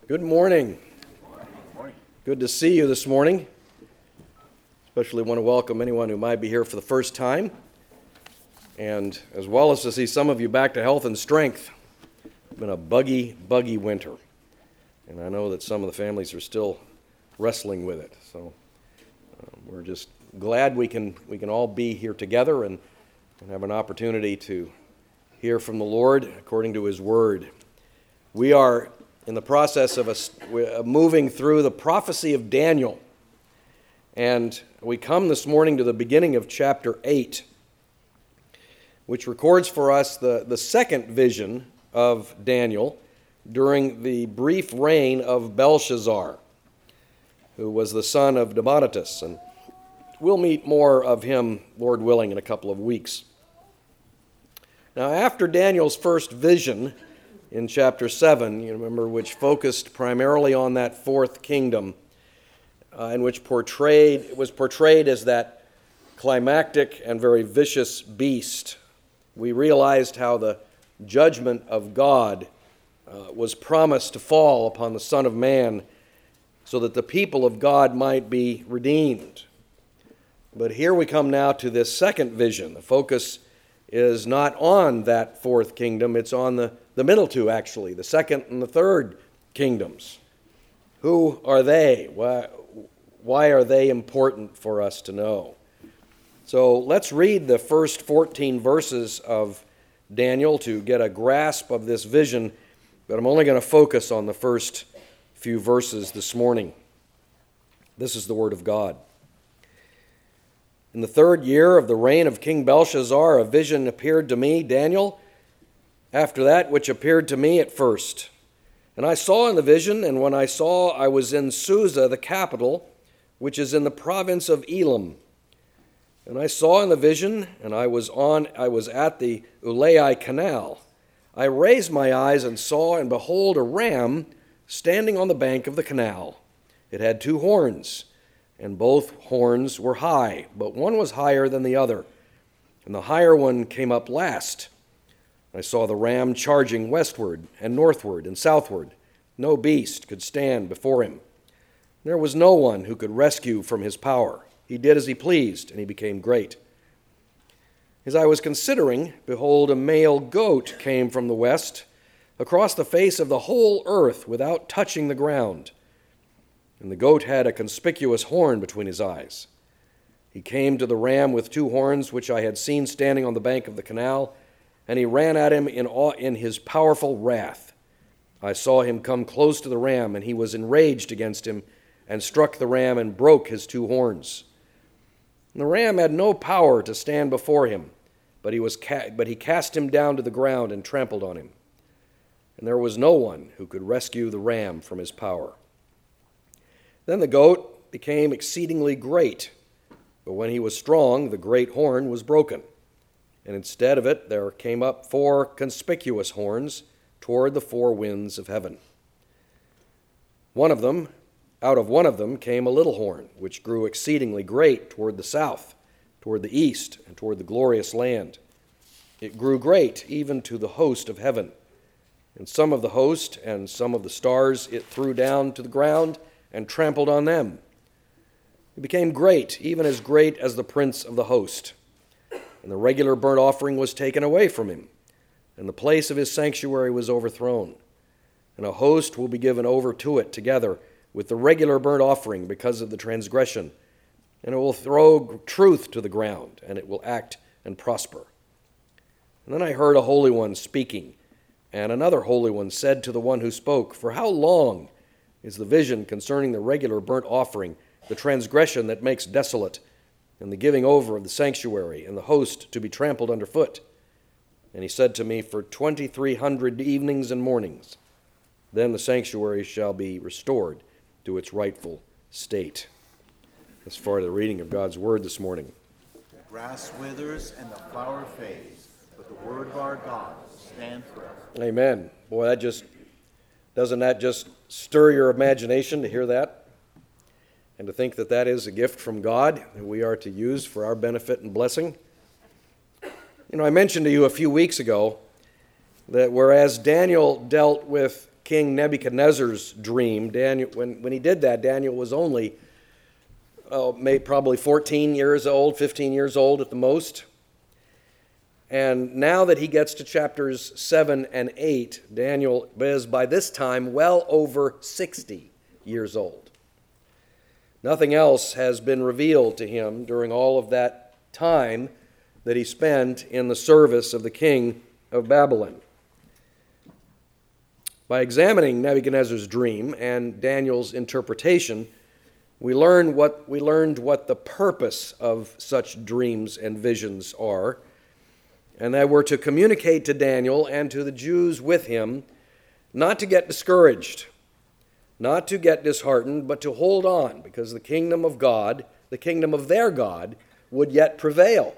Good morning. Morning. Good to see you this morning. Especially want to welcome anyone who might be here for the first time, and as well as to see some of you back to health and strength. It's been a buggy winter, and I know that some of the families are still wrestling with it. So we're just glad we can all be here together and have an opportunity to hear from the Lord according to His Word. We are in the process of moving through the prophecy of Daniel. And we come this morning to the beginning of chapter 8, which records for us the second vision of Daniel during the brief reign of Belshazzar, who was the son of Nabonidus. And we'll meet more of him, Lord willing, in a couple of weeks. Now, after Daniel's first vision, in chapter 7, you remember, which focused primarily on that fourth kingdom, and which was portrayed as that climactic and very vicious beast. We realized how the judgment of God was promised to fall upon the Son of Man so that the people of God might be redeemed. But here we come now to this second vision. The focus is not on that fourth kingdom, it's on the middle two, actually, the second and the third kingdoms. Who are they? Why are they important for us to know? So let's read the first 14 verses of Daniel to get a grasp of this vision, but I'm only going to focus on the first few verses this morning. This is the Word of God. In the 3rd year of the reign of King Belshazzar, a vision appeared to me, Daniel, after that which appeared to me at first. And I saw in the vision, and when I saw, I was in Susa, the capital, which is in the province of Elam. And I saw in the vision, and I was at the Ulai Canal. I raised my eyes and saw, and behold, a ram standing on the bank of the canal. It had 2 horns, and both horns were high, but one was higher than the other, and the higher one came up last. I saw the ram charging westward and northward and southward. No beast could stand before him. There was no one who could rescue from his power. He did as he pleased, and he became great. As I was considering, behold, a male goat came from the west, across the face of the whole earth without touching the ground. And the goat had a conspicuous horn between his eyes. He came to the ram with 2 horns, which I had seen standing on the bank of the canal, and he ran at him in his powerful wrath. I saw him come close to the ram, and he was enraged against him, and struck the ram and broke his 2 horns. And the ram had no power to stand before him, but he cast him down to the ground and trampled on him. And there was no one who could rescue the ram from his power. Then the goat became exceedingly great, but when he was strong, the great horn was broken. And instead of it, there came up 4 conspicuous horns toward the 4 winds of heaven. Out of one of them came a little horn, which grew exceedingly great toward the south, toward the east, and toward the glorious land. It grew great even to the host of heaven. And some of the host and some of the stars it threw down to the ground and trampled on them. It became great, even as great as the prince of the host. And the regular burnt offering was taken away from him, and the place of his sanctuary was overthrown. And a host will be given over to it together with the regular burnt offering because of the transgression, and it will throw truth to the ground, and it will act and prosper. And then I heard a holy one speaking, and another holy one said to the one who spoke, "For how long is the vision concerning the regular burnt offering, the transgression that makes desolate, and the giving over of the sanctuary, and the host to be trampled underfoot?" And he said to me, "For 2,300 evenings and mornings, then the sanctuary shall be restored to its rightful state." As far as the reading of God's word this morning. The grass withers and the flower fades, but the word of our God will stand forever. Amen. Boy, doesn't that just stir your imagination to hear that? And to think that that is a gift from God that we are to use for our benefit and blessing. You know, I mentioned to you a few weeks ago that whereas Daniel dealt with King Nebuchadnezzar's dream. Daniel, when he did that, Daniel was only probably 14 years old, 15 years old at the most. And now that he gets to chapters 7 and 8, Daniel is by this time well over 60 years old. Nothing else has been revealed to him during all of that time that he spent in the service of the king of Babylon. By examining Nebuchadnezzar's dream and Daniel's interpretation, we learned what the purpose of such dreams and visions are, and they were to communicate to Daniel and to the Jews with him not to get discouraged, not to get disheartened, but to hold on, because the kingdom of God, the kingdom of their God, would yet prevail.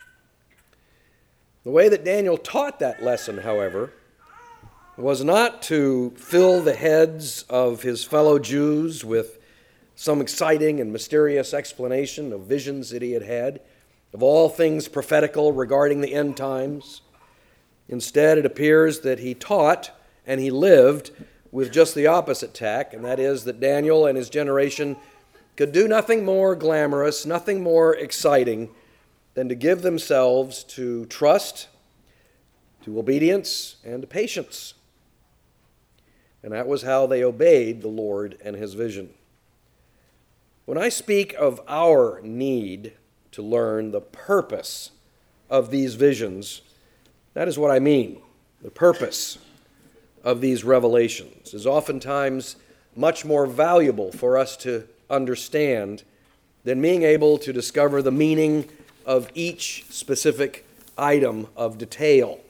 The way that Daniel taught that lesson, however, was not to fill the heads of his fellow Jews with some exciting and mysterious explanation of visions that he had had, of all things prophetical regarding the end times. Instead, it appears that he taught and he lived with just the opposite tack, and that is that Daniel and his generation could do nothing more glamorous, nothing more exciting than to give themselves to trust, to obedience, and to patience. And that was how they obeyed the Lord and his vision. When I speak of our need to learn the purpose of these visions, that is what I mean. The purpose of these revelations is oftentimes much more valuable for us to understand than being able to discover the meaning of each specific item of detail.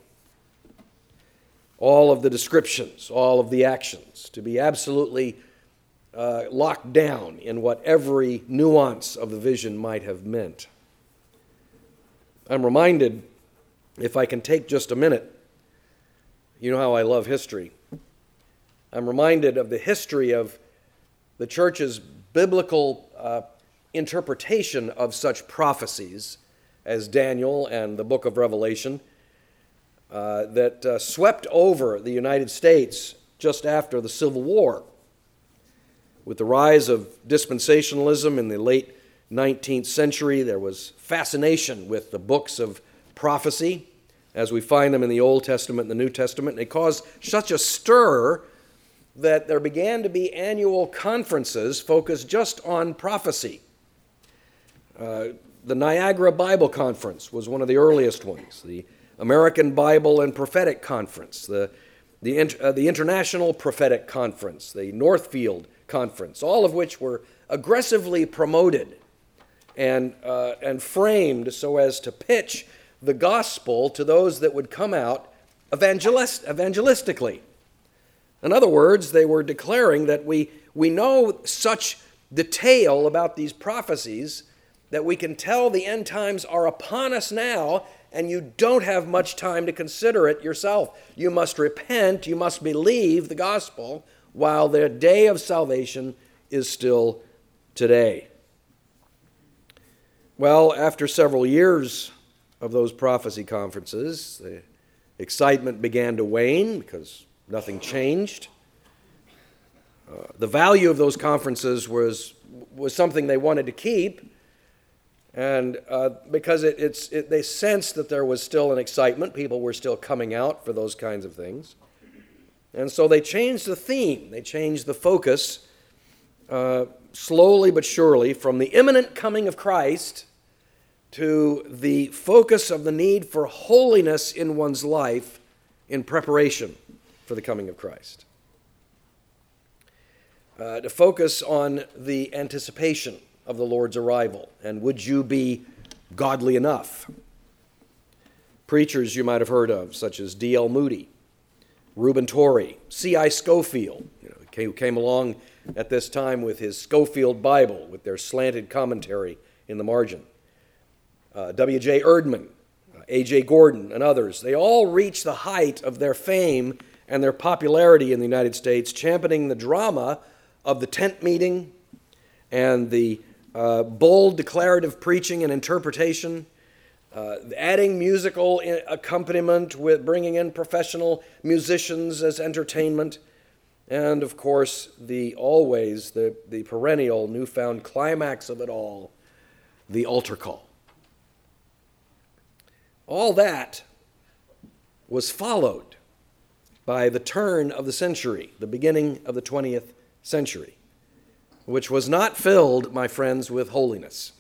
All of the descriptions, all of the actions, to be absolutely locked down in what every nuance of the vision might have meant. I'm reminded, if I can take just a minute, you know how I love history. I'm reminded of the history of the church's biblical interpretation of such prophecies as Daniel and the book of Revelation that swept over the United States just after the Civil War. With the rise of dispensationalism in the late 19th century, there was fascination with the books of prophecy as we find them in the Old Testament and the New Testament. And it caused such a stir that there began to be annual conferences focused just on prophecy. The Niagara Bible Conference was one of the earliest ones. The American Bible and Prophetic Conference, the International Prophetic Conference, the Northfield Conference, all of which were aggressively promoted and framed so as to pitch the gospel to those that would come out evangelistically. In other words, they were declaring that we know such detail about these prophecies that we can tell the end times are upon us now, and you don't have much time to consider it yourself. You must repent, you must believe the gospel while the day of salvation is still today. Well, after several years of those prophecy conferences, the excitement began to wane because nothing changed. The value of those conferences was something they wanted to keep, and because they sensed that there was still an excitement, people were still coming out for those kinds of things. And so they changed the theme, they changed the focus, slowly but surely, from the imminent coming of Christ to the focus of the need for holiness in one's life in preparation for the coming of Christ. To focus on the anticipation of the Lord's arrival, and would you be godly enough? Preachers you might have heard of, such as D.L. Moody, Reuben Torrey, C.I. Scofield, who came along at this time with his Scofield Bible with their slanted commentary in the margin. W.J. Erdman, A.J. Gordon, and others, they all reached the height of their fame and their popularity in the United States, championing the drama of the tent meeting and the bold declarative preaching and interpretation, adding musical accompaniment with bringing in professional musicians as entertainment, And, of course, the perennial, newfound climax of it all, the altar call. All that was followed by the turn of the century, the beginning of the 20th century, which was not filled, my friends, with holiness.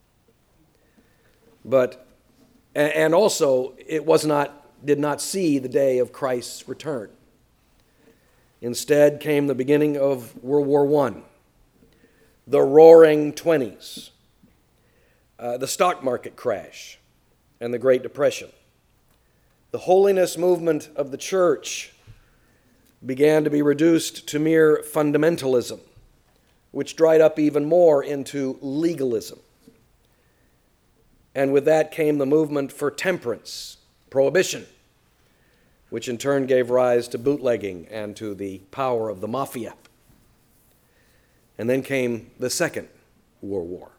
And also, it did not see the day of Christ's return. Instead came the beginning of World War I, the roaring 20s, the stock market crash, and the Great Depression. The holiness movement of the church began to be reduced to mere fundamentalism, which dried up even more into legalism. And with that came the movement for temperance, prohibition, which in turn gave rise to bootlegging and to the power of the mafia. And then came the Second World War.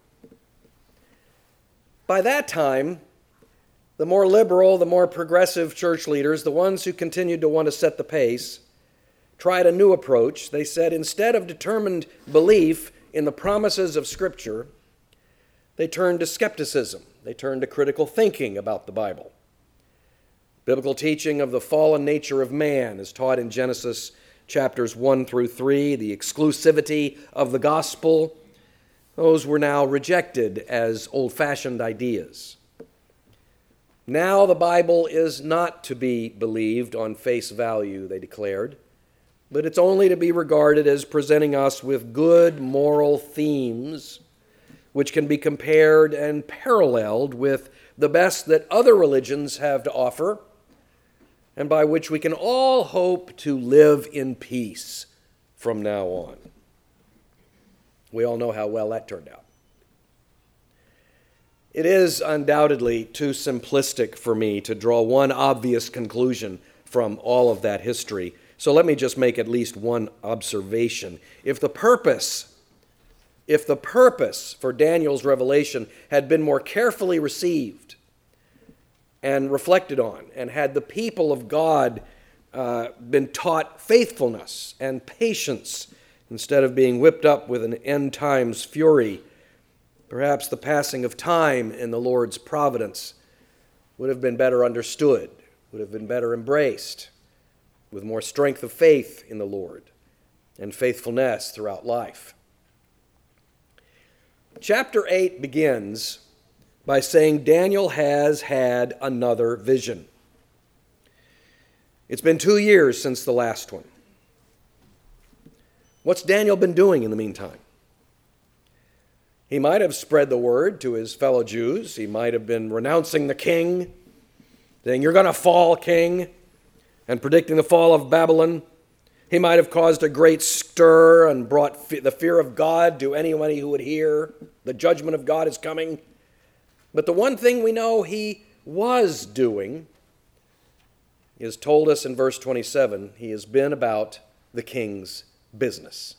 By that time, the more liberal, the more progressive church leaders, the ones who continued to want to set the pace, tried a new approach. They said instead of determined belief in the promises of Scripture, they turned to skepticism. They turned to critical thinking about the Bible. Biblical teaching of the fallen nature of man is taught in Genesis chapters 1 through 3, the exclusivity of the gospel. Those were now rejected as old-fashioned ideas. Now the Bible is not to be believed on face value, they declared, but it's only to be regarded as presenting us with good moral themes which can be compared and paralleled with the best that other religions have to offer, and by which we can all hope to live in peace from now on. We all know how well that turned out. It is undoubtedly too simplistic for me to draw one obvious conclusion from all of that history. So let me just make at least one observation. If the purpose for Daniel's revelation had been more carefully received and reflected on, and had the people of God been taught faithfulness and patience instead of being whipped up with an end times fury, perhaps the passing of time in the Lord's providence would have been better understood, would have been better embraced, with more strength of faith in the Lord and faithfulness throughout life. Chapter 8 begins by saying Daniel has had another vision. It's been 2 years since the last one. What's Daniel been doing in the meantime? He might have spread the word to his fellow Jews. He might have been renouncing the king, saying, "You're going to fall, king," and predicting the fall of Babylon. He might have caused a great stir and brought the fear of God to anyone who would hear. The judgment of God is coming. But the one thing we know he was doing is told us in verse 27, he has been about the king's business.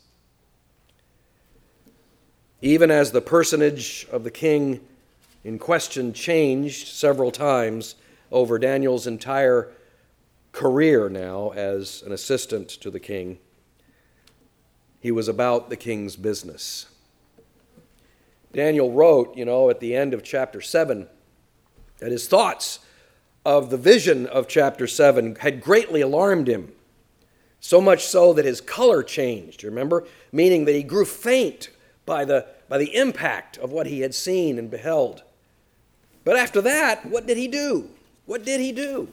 Even as the personage of the king in question changed several times over Daniel's entire career now as an assistant to the king, he was about the king's business. Daniel wrote, at the end of chapter 7, that his thoughts of the vision of chapter 7 had greatly alarmed him, so much so that his color changed, remember? Meaning that he grew faint by the impact of what he had seen and beheld. But after that, what did he do? What did he do?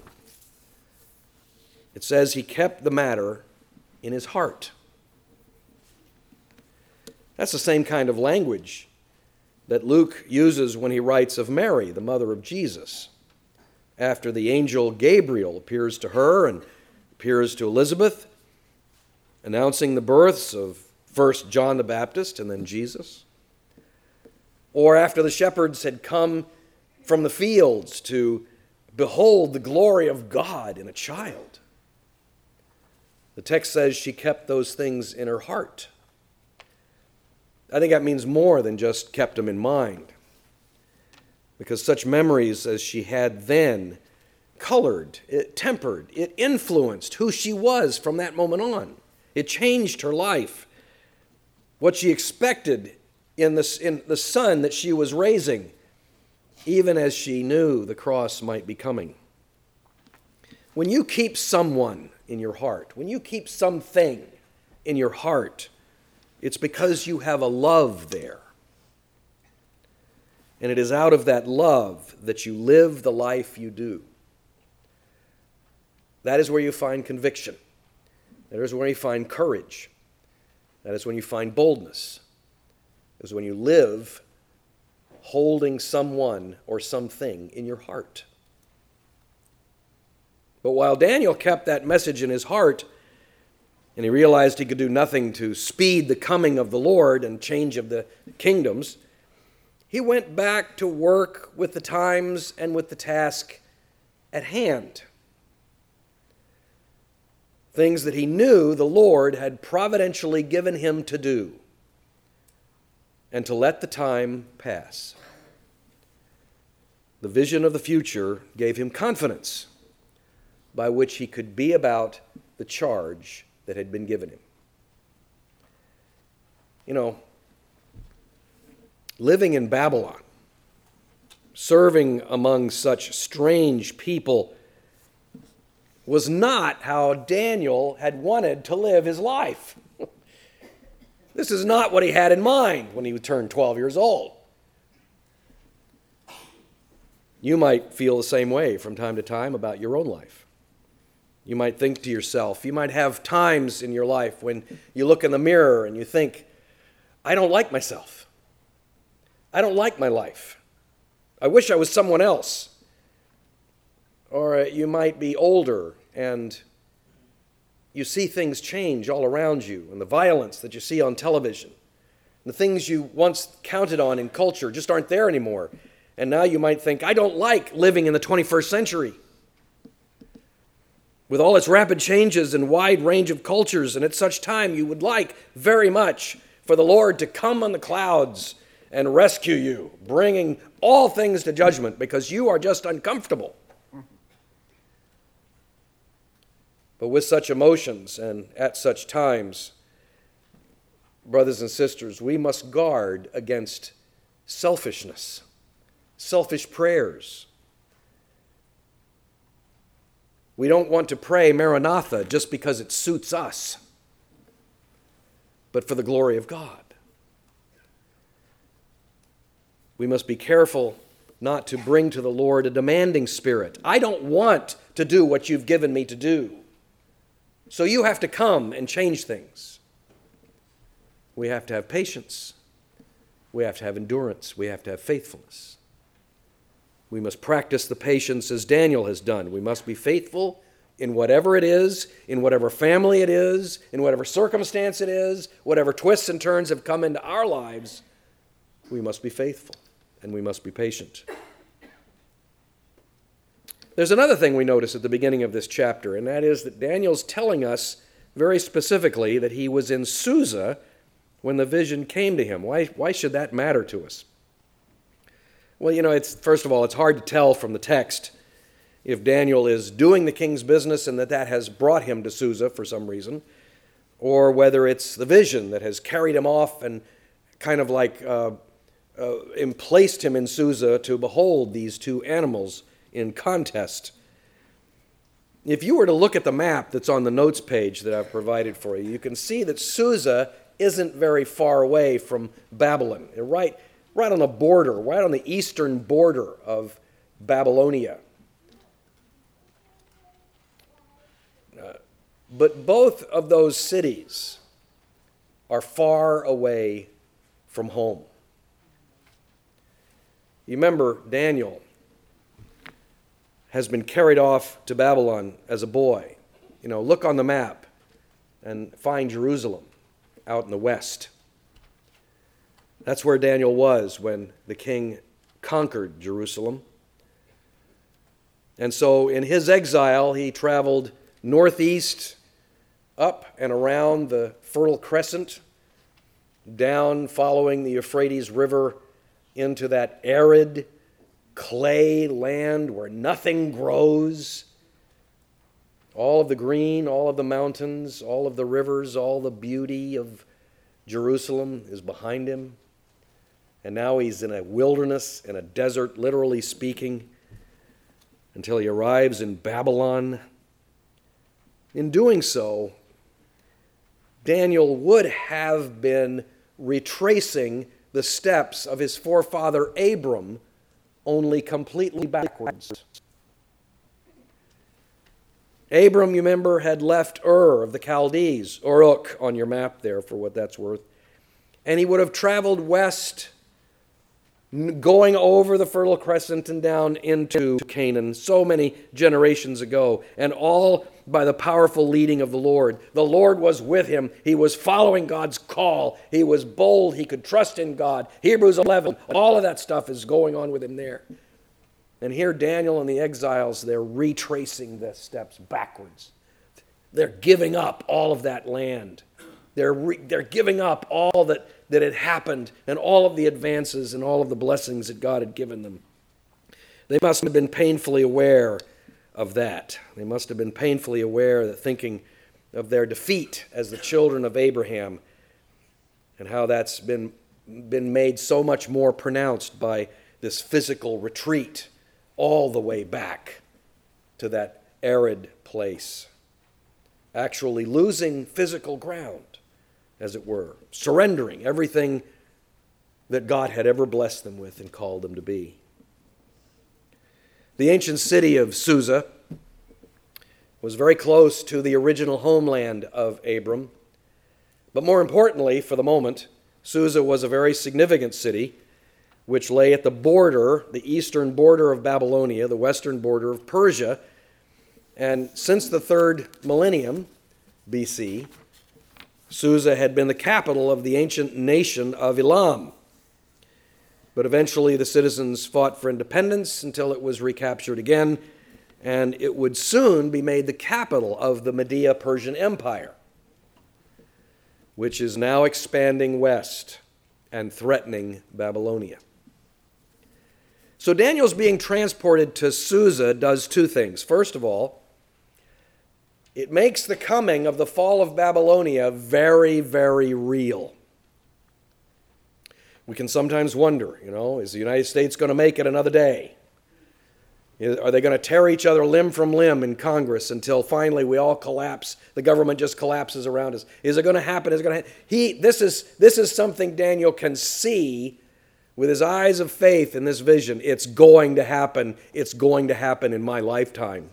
It says he kept the matter in his heart. That's the same kind of language that Luke uses when he writes of Mary, the mother of Jesus. After the angel Gabriel appears to her and appears to Elizabeth, announcing the births of first John the Baptist and then Jesus. Or after the shepherds had come from the fields to behold the glory of God in a child. The text says she kept those things in her heart. I think that means more than just kept them in mind, because such memories as she had then colored, it tempered, it influenced who she was from that moment on. It changed her life. What she expected in the son that she was raising, even as she knew the cross might be coming. When you keep someone in your heart, when you keep something in your heart, it's because you have a love there. And it is out of that love that you live the life you do. That is where you find conviction. That is where you find courage. That is when you find boldness. It is when you live holding someone or something in your heart. But while Daniel kept that message in his heart, and he realized he could do nothing to speed the coming of the Lord and change of the kingdoms, he went back to work with the times and with the task at hand. Things that he knew the Lord had providentially given him to do, and to let the time pass. The vision of the future gave him confidence by which he could be about the charge that had been given him. You know, living in Babylon, serving among such strange people, was not how Daniel had wanted to live his life. This is not what he had in mind when he turned 12 years old. You might feel the same way from time to time about your own life. You might think to yourself, you might have times in your life when you look in the mirror and you think, I don't like myself. I don't like my life. I wish I was someone else. Or you might be older and you see things change all around you, and the violence that you see on television, and the things you once counted on in culture just aren't there anymore. And now you might think, I don't like living in the 21st century. With all its rapid changes and wide range of cultures, and at such time you would like very much for the Lord to come on the clouds and rescue you, bringing all things to judgment because you are just uncomfortable. But with such emotions and at such times, brothers and sisters, we must guard against selfishness, selfish prayers. We don't want to pray Maranatha just because it suits us, but for the glory of God. We must be careful not to bring to the Lord a demanding spirit. I don't want to do what you've given me to do, so you have to come and change things. We have to have patience. We have to have endurance. We have to have faithfulness. We must practice the patience as Daniel has done. We must be faithful in whatever it is, in whatever family it is, in whatever circumstance it is, whatever twists and turns have come into our lives. We must be faithful and we must be patient. There's another thing we notice at the beginning of this chapter, and that is that Daniel's telling us very specifically that he was in Susa when the vision came to him. Why should that matter to us? Well, you know, first of all, it's hard to tell from the text if Daniel is doing the king's business and that has brought him to Susa for some reason, or whether it's the vision that has carried him off and kind of like placed him in Susa to behold these two animals in contest. If you were to look at the map that's on the notes page that I've provided for you, you can see that Susa isn't very far away from Babylon. Right on the border, right on the eastern border of Babylonia. But both of those cities are far away from home. You remember Daniel has been carried off to Babylon as a boy. You know, look on the map and find Jerusalem out in the west. That's where Daniel was when the king conquered Jerusalem. And so in his exile, he traveled northeast, up and around the Fertile Crescent, down following the Euphrates River into that arid clay land where nothing grows, All of the green, all of the mountains, all of the rivers, all the beauty of Jerusalem is behind him. And now he's in a wilderness, in a desert, literally speaking, until he arrives in Babylon. In doing so, Daniel would have been retracing the steps of his forefather Abram, only completely backwards. Abram, you remember, had left Ur of the Chaldees, Uruk on your map there for what that's worth, and he would have traveled west, going over the Fertile Crescent and down into Canaan so many generations ago, and all by the powerful leading of the Lord. The Lord was with him. He was following God's call. He was bold. He could trust in God. Hebrews 11, all of that stuff is going on with him there. And here Daniel and the exiles, they're retracing the steps backwards. They're giving up all of that land. They're giving up all that had happened and all of the advances and all of the blessings that God had given them. They must have been painfully aware of that. They must have been painfully aware that thinking of their defeat as the children of Abraham and how that's been made so much more pronounced by this physical retreat all the way back to that arid place. Actually losing physical ground, as it were, surrendering everything that God had ever blessed them with and called them to be. The ancient city of Susa was very close to the original homeland of Abram, but more importantly, for the moment, Susa was a very significant city which lay at the border, the eastern border of Babylonia, the western border of Persia, and since the 3rd millennium BC, Susa had been the capital of the ancient nation of Elam. But eventually the citizens fought for independence until it was recaptured again, and it would soon be made the capital of the Media-Persian Empire, which is now expanding west and threatening Babylonia. So Daniel's being transported to Susa does two things. First of all, it makes the coming of the fall of Babylonia very, very real. We can sometimes wonder, is the United States going to make it another day? Are they going to tear each other limb from limb in Congress until finally we all collapse? The government just collapses around us. Is it going to happen? Is it going to happen? This is something Daniel can see with his eyes of faith in this vision. It's going to happen. It's going to happen in my lifetime.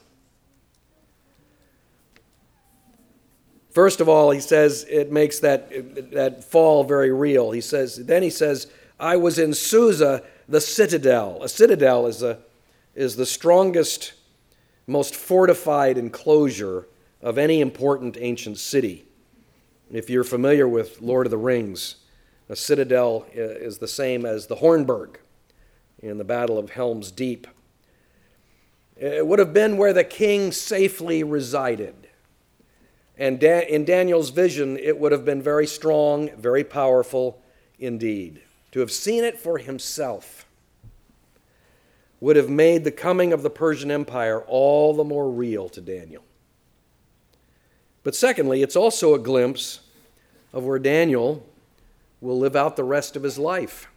First of all, he says it makes that fall very real. He says, I was in Susa, the citadel. A citadel is the strongest, most fortified enclosure of any important ancient city. If you're familiar with Lord of the Rings, a citadel is the same as the Hornburg in the Battle of Helm's Deep. It would have been where the king safely resided. And in Daniel's vision, it would have been very strong, very powerful indeed. To have seen it for himself would have made the coming of the Persian Empire all the more real to Daniel. But secondly, it's also a glimpse of where Daniel will live out the rest of his life.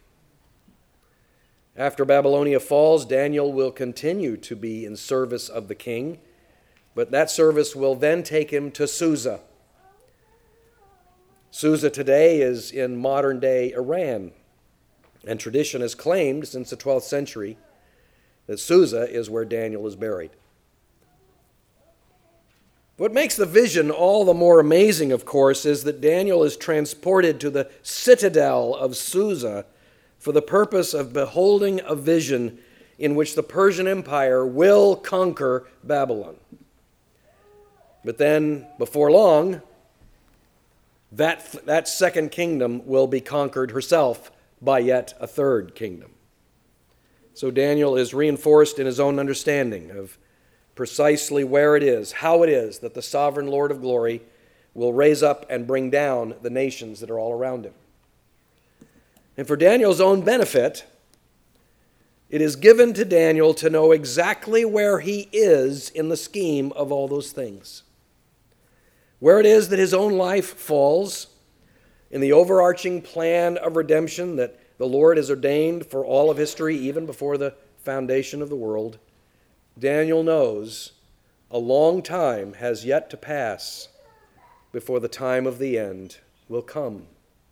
After Babylonia falls, Daniel will continue to be in service of the king, but that service will then take him to Susa. Susa today is in modern-day Iran, and tradition has claimed since the 12th century that Susa is where Daniel is buried. What makes the vision all the more amazing, of course, is that Daniel is transported to the citadel of Susa for the purpose of beholding a vision in which the Persian Empire will conquer Babylon. But then, before long, that second kingdom will be conquered herself by yet a third kingdom. So Daniel is reinforced in his own understanding of precisely where it is, how it is that the sovereign Lord of glory will raise up and bring down the nations that are all around him. And for Daniel's own benefit, it is given to Daniel to know exactly where he is in the scheme of all those things. Where it is that his own life falls in the overarching plan of redemption that the Lord has ordained for all of history, even before the foundation of the world. Daniel knows a long time has yet to pass before the time of the end will come.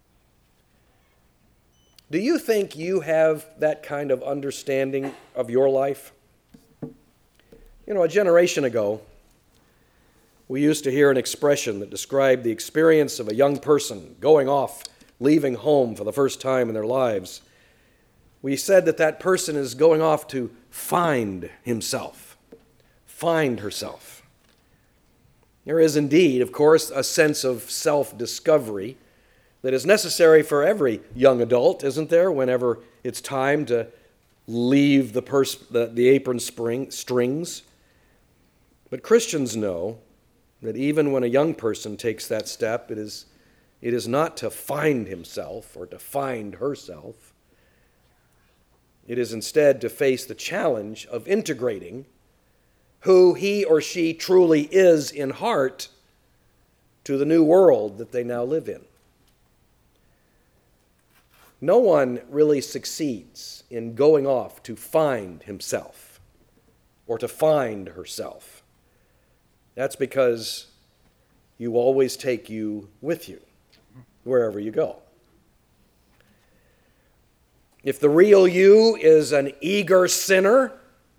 Do you think you have that kind of understanding of your life? You know, a generation ago, we used to hear an expression that described the experience of a young person going off, leaving home for the first time in their lives. We said that that person is going off to find himself, find herself. There is indeed, of course, a sense of self-discovery that is necessary for every young adult, isn't there, whenever it's time to leave the apron strings. But Christians know that even when a young person takes that step, it is not to find himself or to find herself. It is instead to face the challenge of integrating who he or she truly is in heart to the new world that they now live in. No one really succeeds in going off to find himself or to find herself. That's because you always take you with you wherever you go. If the real you is an eager sinner,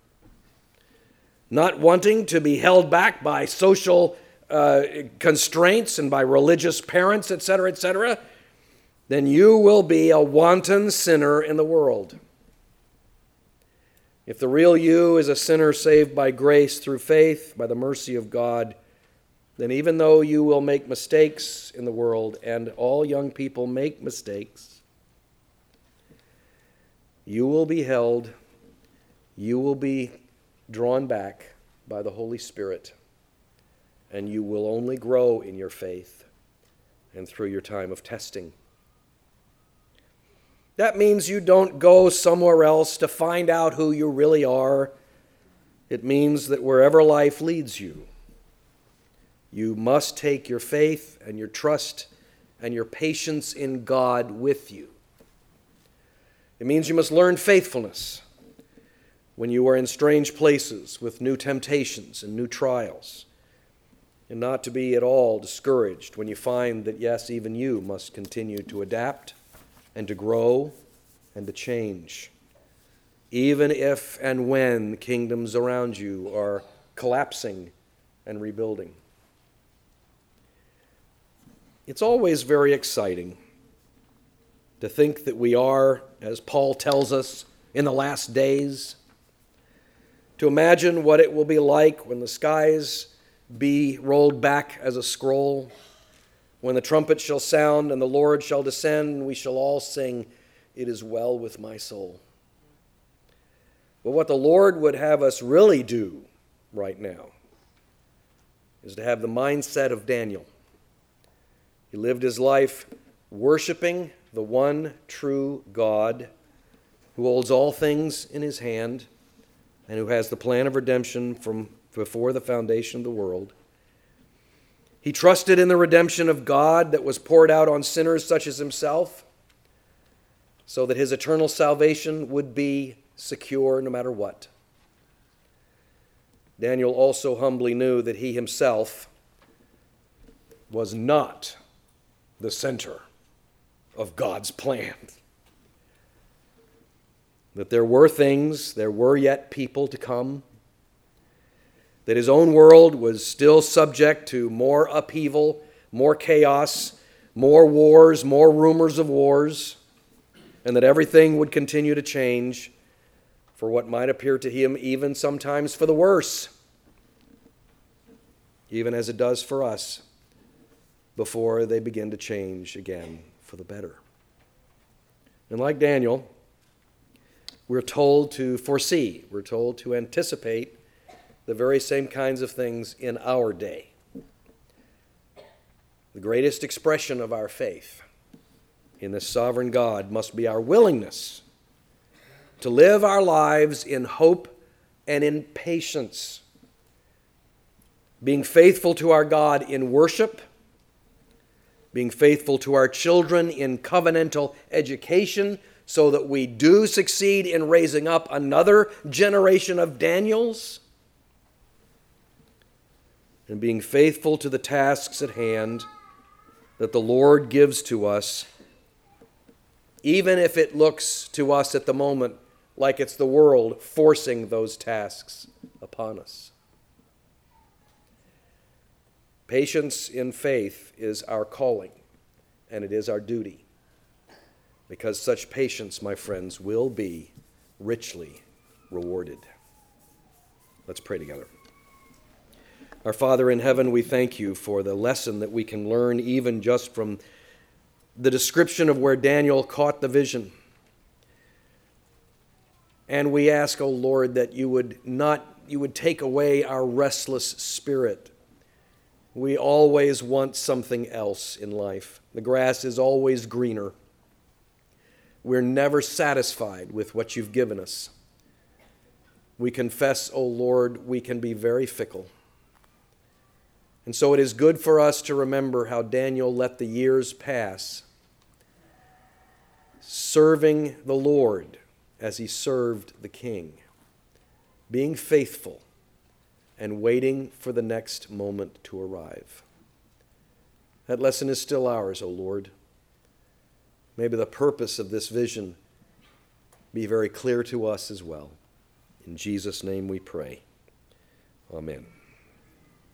not wanting to be held back by social constraints and by religious parents, etc., then you will be a wanton sinner in the world. If the real you is a sinner saved by grace through faith, by the mercy of God, then even though you will make mistakes in the world, and all young people make mistakes, you will be held, you will be drawn back by the Holy Spirit, and you will only grow in your faith and through your time of testing. That means you don't go somewhere else to find out who you really are. It means that wherever life leads you, you must take your faith and your trust and your patience in God with you. It means you must learn faithfulness when you are in strange places with new temptations and new trials, and not to be at all discouraged when you find that, yes, even you must continue to adapt and to grow and to change, even if and when kingdoms around you are collapsing and rebuilding. It's always very exciting to think that we are, as Paul tells us, in the last days, to imagine what it will be like when the skies be rolled back as a scroll, when the trumpet shall sound and the Lord shall descend, and we shall all sing, "It is well with my soul." But what the Lord would have us really do right now is to have the mindset of Daniel. He lived his life worshiping the one true God who holds all things in his hand and who has the plan of redemption from before the foundation of the world. He trusted in the redemption of God that was poured out on sinners such as himself, so that his eternal salvation would be secure no matter what. Daniel also humbly knew that he himself was not the center of God's plan. That there were yet people to come, that his own world was still subject to more upheaval, more chaos, more wars, more rumors of wars, and that everything would continue to change for what might appear to him even sometimes for the worse, even as it does for us, before they begin to change again for the better. And like Daniel, we're told to foresee, we're told to anticipate the very same kinds of things in our day. The greatest expression of our faith in this sovereign God must be our willingness to live our lives in hope and in patience, being faithful to our God in worship, being faithful to our children in covenantal education so that we do succeed in raising up another generation of Daniels, and being faithful to the tasks at hand that the Lord gives to us, even if it looks to us at the moment like it's the world forcing those tasks upon us. Patience in faith is our calling, and it is our duty, because such patience, my friends, will be richly rewarded. Let's pray together. Our Father in heaven, we thank you for the lesson that we can learn even just from the description of where Daniel caught the vision. And we ask, O Lord, that you would take away our restless spirit. We always want something else in life. The grass is always greener. We're never satisfied with what you've given us. We confess, O Lord, we can be very fickle. And so it is good for us to remember how Daniel let the years pass, serving the Lord as he served the king, being faithful and waiting for the next moment to arrive. That lesson is still ours, O Lord. Maybe the purpose of this vision be very clear to us as well. In Jesus' name we pray. Amen.